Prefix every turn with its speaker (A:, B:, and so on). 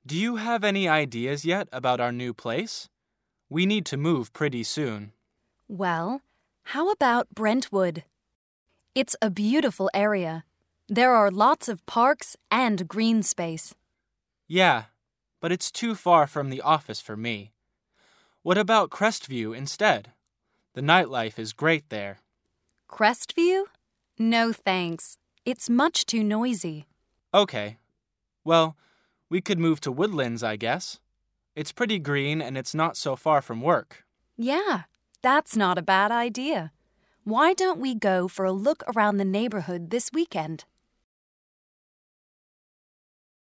A: Do you have any ideas yet about our new place? We need to move pretty soon.
B: Well, how about Brentwood? It's a beautiful area. There are lots of parks and green space.
A: Yeah, but it's too far from the office for me. What about Crestview instead? The nightlife is great there.
B: Crestview? No thanks. It's much too noisy.
A: Okay. Well, we could move to Woodlands, I guess. It's pretty green and it's not so far from work.
B: Yeah, that's not a bad idea. Why don't we go for a look around the neighborhood this weekend?